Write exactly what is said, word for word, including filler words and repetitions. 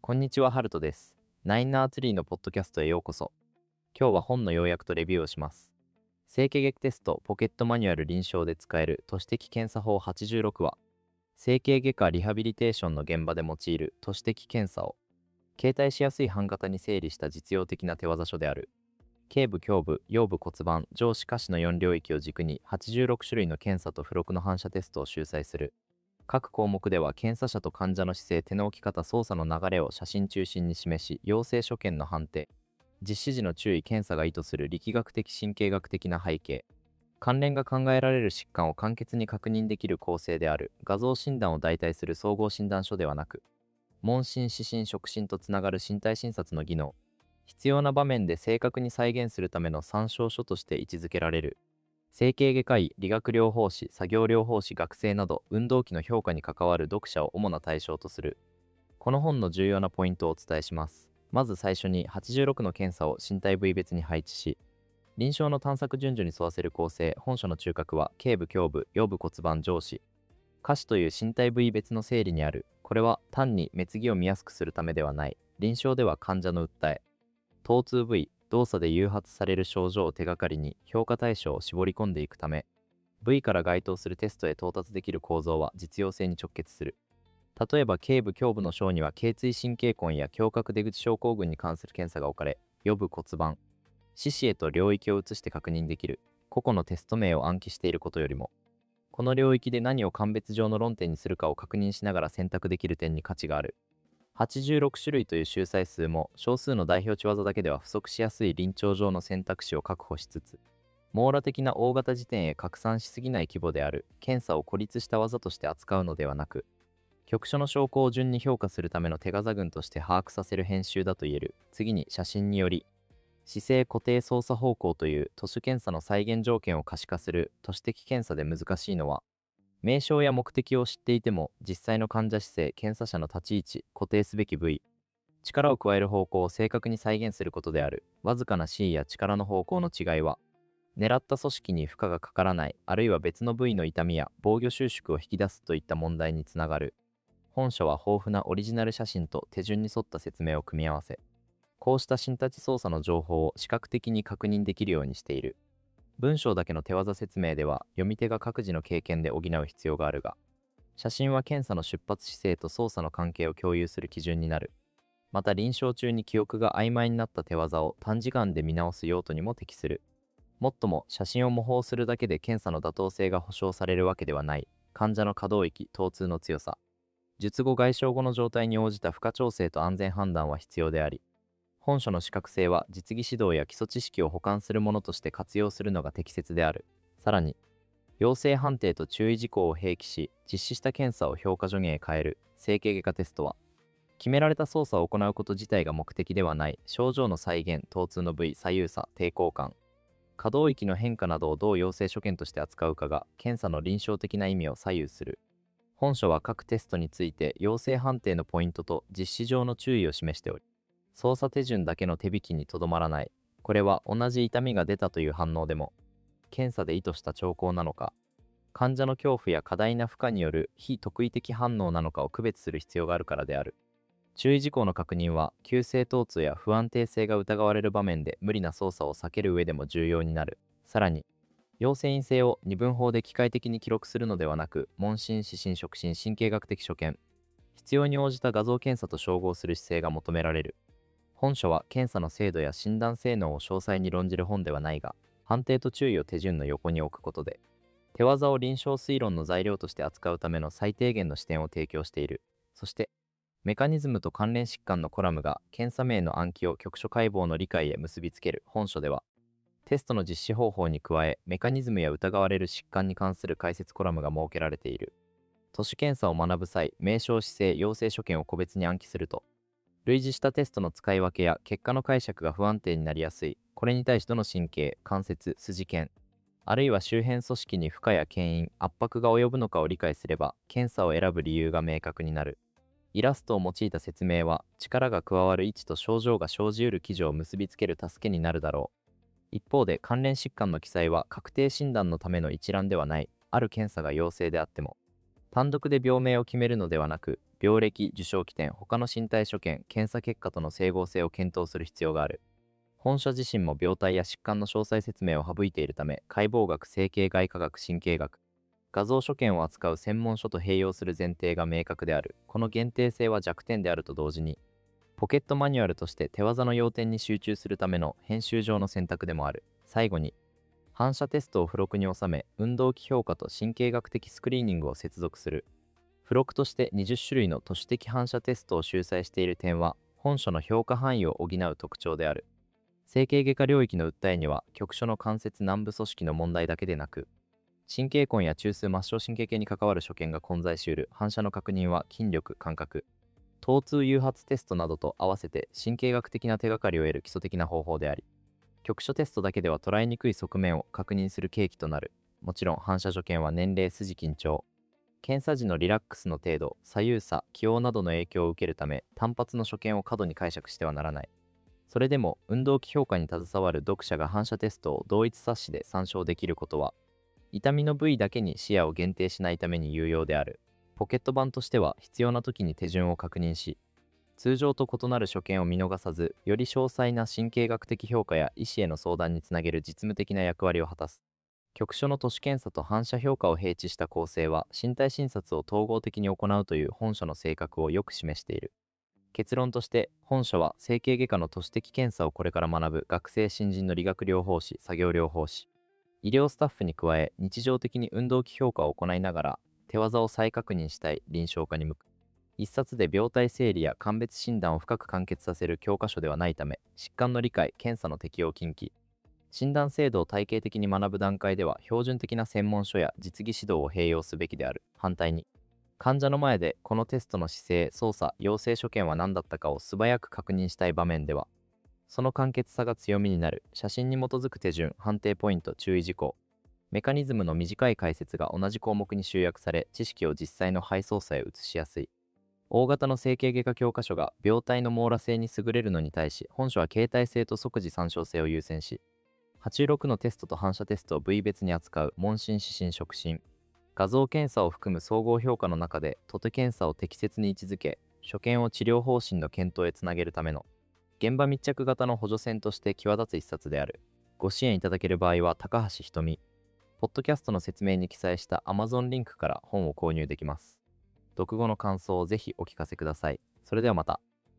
こんにちは、ハルトです。ナインナーツリーのポッドキャストへようこそ。今日は本の要約とレビューをします。整形外科テストポケットマニュアル臨床で使える都市的検査法はちじゅうろくは、整形外科リハビリテーションの現場で用いる都市的検査を、携帯しやすい版型に整理した実用的な手技書である。頸部、胸部、腰部骨盤、上肢下肢のよん領域を軸にはちじゅうろく種類の検査と付録の反射テストを秀載する。各項目では検査者と患者の姿勢、手の置き方、操作の流れを写真中心に示し、陽性所見の判定、実施時の注意、検査が意図する力学的神経学的な背景、関連が考えられる疾患を簡潔に確認できる構成である。画像診断を代替する総合診断書ではなく、問診、指針、触診とつながる身体診察の技能、必要な場面で正確に再現するための参照書として位置づけられる。整形外科医、理学療法士、作業療法士、学生など運動器の評価に関わる読者を主な対象とする。この本の重要なポイントをお伝えします。まず最初にはちじゅうろくの検査を身体部位別に配置し、臨床の探索順序に沿わせる構成。本書の中核は頸部、胸部、腰部、骨盤、上肢、下肢という身体部位別の整理にある。これは単に滅ぎを見やすくするためではない。臨床では患者の訴え、疼痛部位、動作で誘発される症状を手がかりに評価対象を絞り込んでいくため、部位から該当するテストへ到達できる構造は実用性に直結する。例えば頸部、胸部の章には頸椎神経根や胸郭出口症候群に関する検査が置かれ、腰部、骨盤、四肢へと領域を移して確認できる。個々のテスト名を暗記していることよりも、この領域で何を鑑別上の論点にするかを確認しながら選択できる点に価値がある。はちじゅうろく種類という秀才数も少数の代表値技だけでは不足しやすい臨床上の選択肢を確保しつつ、網羅的な大型時点へ拡散しすぎない規模である。検査を孤立した技として扱うのではなく、局所の証拠を順に評価するための手技群として把握させる編集だと言える。次に写真により、姿勢固定操作方向という都市検査の再現条件を可視化する。都市的検査で難しいのは、名称や目的を知っていても実際の患者姿勢、検査者の立ち位置、固定すべき部位、力を加える方向を正確に再現することである。わずかな恣意や力の方向の違いは、狙った組織に負荷がかからない、あるいは別の部位の痛みや防御収縮を引き出すといった問題につながる。本書は豊富なオリジナル写真と手順に沿った説明を組み合わせ、こうした新立ち操作の情報を視覚的に確認できるようにしている。文章だけの手技説明では読み手が各自の経験で補う必要があるが、写真は検査の出発姿勢と操作の関係を共有する基準になる。また臨床中に記憶が曖昧になった手技を短時間で見直す用途にも適する。もっとも写真を模倣するだけで検査の妥当性が保証されるわけではない。患者の可動域、疼痛の強さ、術後外傷後の状態に応じた負荷調整と安全判断は必要であり、本書の資格性は実技指導や基礎知識を補完するものとして活用するのが適切である。さらに、陽性判定と注意事項を併記し、実施した検査を評価助言へ変える。整形外科テストは、決められた操作を行うこと自体が目的ではない。症状の再現、疼痛の部位、左右差、抵抗感、可動域の変化などをどう陽性所見として扱うかが、検査の臨床的な意味を左右する。本書は各テストについて陽性判定のポイントと実施上の注意を示しており、操作手順だけの手引きにとどまらない。これは同じ痛みが出たという反応でも、検査で意図した兆候なのか、患者の恐怖や過大な負荷による非特異的反応なのかを区別する必要があるからである。注意事項の確認は、急性疼痛や不安定性が疑われる場面で無理な操作を避ける上でも重要になる。さらに、陽性陰性を二分法で機械的に記録するのではなく、問診、指針、触診、神経学的所見、必要に応じた画像検査と照合する姿勢が求められる。本書は検査の精度や診断性能を詳細に論じる本ではないが、判定と注意を手順の横に置くことで、手技を臨床推論の材料として扱うための最低限の視点を提供している。そして、メカニズムと関連疾患のコラムが検査名の暗記を局所解剖の理解へ結びつける。本書では、テストの実施方法に加え、メカニズムや疑われる疾患に関する解説コラムが設けられている。都市検査を学ぶ際、名称姿勢、陽性所見を個別に暗記すると、類似したテストの使い分けや結果の解釈が不安定になりやすい。これに対しどの神経、関節、筋腱、あるいは周辺組織に負荷や牽引、圧迫が及ぶのかを理解すれば、検査を選ぶ理由が明確になる。イラストを用いた説明は、力が加わる位置と症状が生じうる記事を結びつける助けになるだろう。一方で、関連疾患の記載は確定診断のための一覧ではない。ある検査が陽性であっても、単独で病名を決めるのではなく、 病歴、受賞起点、他の身体所見、検査結果との整合性を検討する必要がある。本書自身も病態や疾患の詳細説明を省いているため、解剖学、整形外科学、神経学、画像所見を扱う専門書と併用する前提が明確である。この限定性は弱点であると同時に、ポケットマニュアルとして手技の要点に集中するための編集上の選択でもある。最後に、反射テストを付録に収め、運動器評価と神経学的スクリーニングを接続する。付録としてにじゅっしゅるいの都市的反射テストを集載している点は、本書の評価範囲を補う特徴である。整形外科領域の訴えには、局所の関節軟部組織の問題だけでなく、神経根や中枢末梢神経系に関わる所見が混在しうる。反射の確認は筋力、感覚、疼痛誘発テストなどと合わせて神経学的な手がかりを得る基礎的な方法であり、局所テストだけでは捉えにくい側面を確認する契機となる。もちろん反射所見は年齢、筋緊張、検査時のリラックスの程度、左右差、気温などの影響を受けるため、単発の所見を過度に解釈してはならない。それでも、運動器評価に携わる読者が反射テストを同一冊子で参照できることは、痛みの部位だけに視野を限定しないために有用である。ポケット版としては、必要な時に手順を確認し、通常と異なる所見を見逃さず、より詳細な神経学的評価や医師への相談につなげる実務的な役割を果たす。局所の都市検査と反射評価を併置した構成は、身体診察を統合的に行うという本書の性格をよく示している。結論として、本書は整形外科の都市的検査をこれから学ぶ学生新人の理学療法士、作業療法士、医療スタッフに加え、日常的に運動器評価を行いながら、手技を再確認したい臨床家に向く。一冊で病態整理や鑑別診断を深く完結させる教科書ではないため、疾患の理解、検査の適用禁忌、診断制度を体系的に学ぶ段階では、標準的な専門書や実技指導を併用すべきである。反対に、患者の前でこのテストの姿勢、操作、陽性所見は何だったかを素早く確認したい場面では、その簡潔さが強みになる。写真に基づく手順、判定ポイント、注意事項、メカニズムの短い解説が同じ項目に集約され、知識を実際の肺操作へ移しやすい。大型の整形外科教科書が病態の網羅性に優れるのに対し、本書は形態性と即時参照性を優先し、はちじゅうろくのテストと反射テストを部位別に扱う問診、指針、触診、画像検査を含む総合評価の中で、トテ検査を適切に位置づけ、所見を治療方針の検討へつなげるための現場密着型の補助線として際立つ一冊である。ご支援いただける場合は、高橋ひとみ、ポッドキャストの説明に記載した Amazon リンクから本を購入できます。読後の感想をぜひお聞かせください。それではまた。